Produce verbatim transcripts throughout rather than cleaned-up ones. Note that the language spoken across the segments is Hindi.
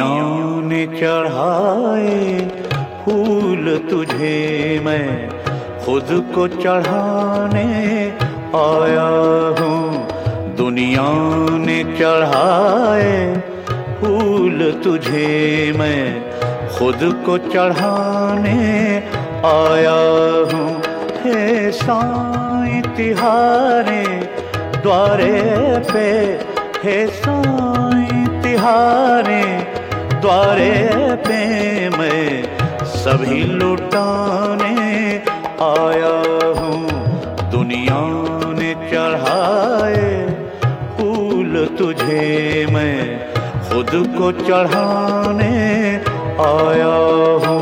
ने चढ़ाए फूल तुझे, मैं खुद को चढ़ाने आया हूँ। दुनिया ने चढ़ाए फूल तुझे, मैं खुद को चढ़ाने आया हूँ। हे साईं तिहारे द्वारे पे, हे साईं तिहारे द्वारे पे, मैं सभी लुटाने आया हूँ। दुनिया ने चढ़ाए फूल तुझे, मैं खुद को चढ़ाने आया हूँ।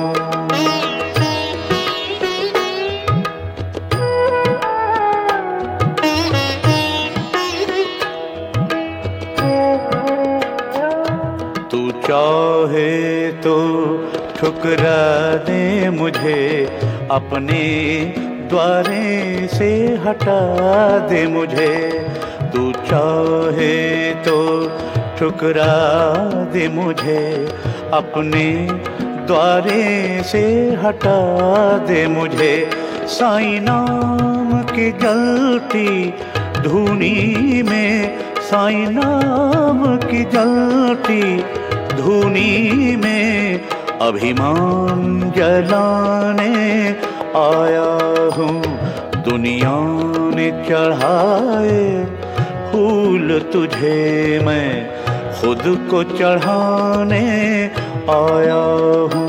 तू चाहे तो ठुकरा दे मुझे, अपने द्वारे से हटा दे मुझे। तू चाहे तो ठुकरा दे मुझे, अपने द्वारे से हटा दे मुझे। साईं नाम की जलती धूनी में, साईं नाम की जलती धूनी में, अभिमान जलाने आया हूँ। दुनिया ने चढ़ाए फूल तुझे, मैं खुद को चढ़ाने आया हूँ।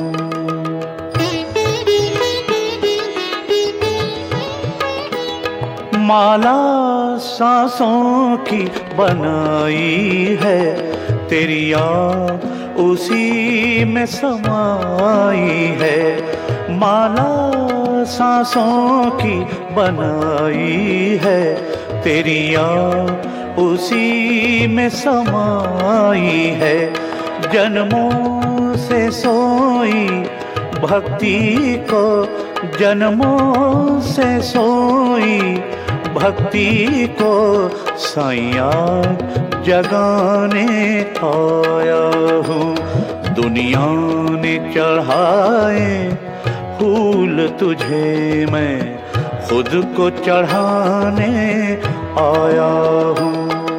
माला सांसों की बनाई है, तेरी याद उसी में समाई है। माला सांसों की बनाई है, तेरी याद उसी में समाई है। जन्मों से सोई भक्ति को, जन्मों से सोई भक्ति को, साईं जगाने आया हूँ। दुनिया ने चढ़ाए फूल तुझे, मैं खुद को चढ़ाने आया हूँ।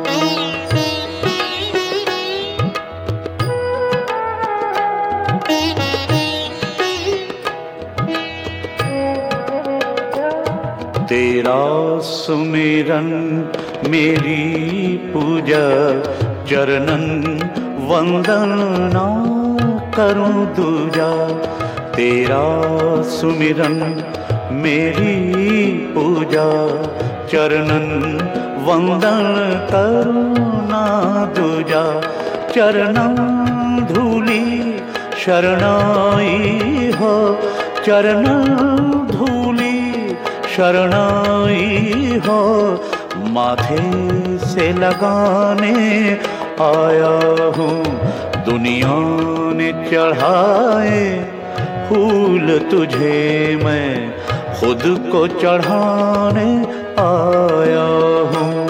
तेरा सुमिरन मेरी पूजा, चरणन वंदना करूं दूजा। तेरा सुमिरन मेरी पूजा, चरणन वंदन करूं ना दूजा। चरणन धूली शरणाई हो, चरणन धूली शरणाई हो, माथे से लगाने आया हूँ। दुनिया ने चढ़ाए फूल तुझे, मैं खुद को चढ़ाने आया हूँ।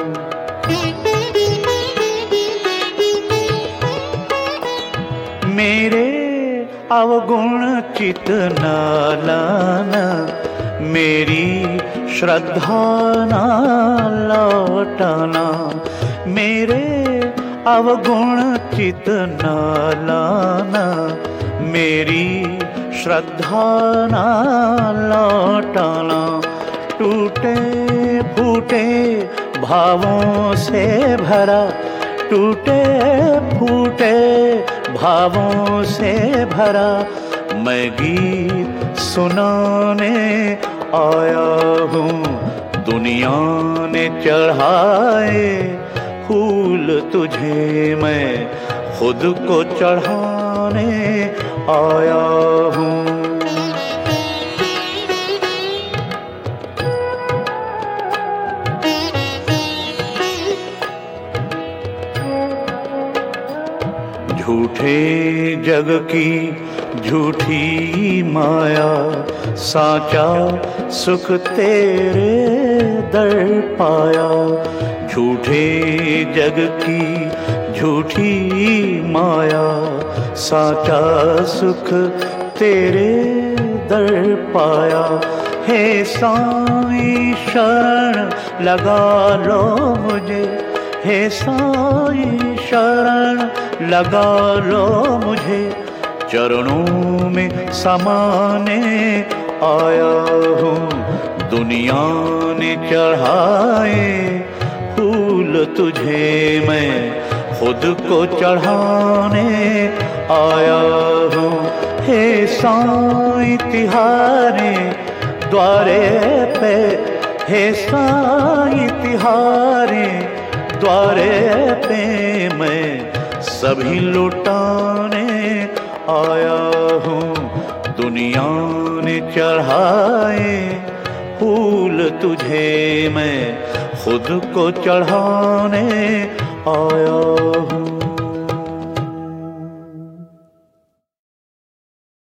मेरे अवगुण चित न लाना, मेरी श्रद्धा ना लौटाना। मेरे अवगुण चित न लाना, मेरी श्रद्धा ना लौटाना। टूटे फूटे भावों से भरा, टूटे फूटे भावों से भरा, मैं गीत सुनाने आया हूँ। दुनिया ने चढ़ाए फूल तुझे, मैं खुद को चढ़ाने आया हूँ। झूठे जग की झूठी माया, साचा सुख तेरे दर पाया। झूठे जग की झूठी माया, साचा सुख तेरे दर पाया। हे साईं शरण लगा लो मुझे, हे साईं शरण लगा लो मुझे, चरणों में समाने आया हूँ। दुनिया ने चढ़ाए फूल तुझे, मैं खुद को चढ़ाने आया हूँ। हे साईं तिहारे द्वारे पे, हे साईं तिहारे द्वारे पे, मैं सभी लुटाने आया हूँ। दुनिया ने चढ़ाए फूल तुझे, मैं खुद को चढ़ाने आया हूँ।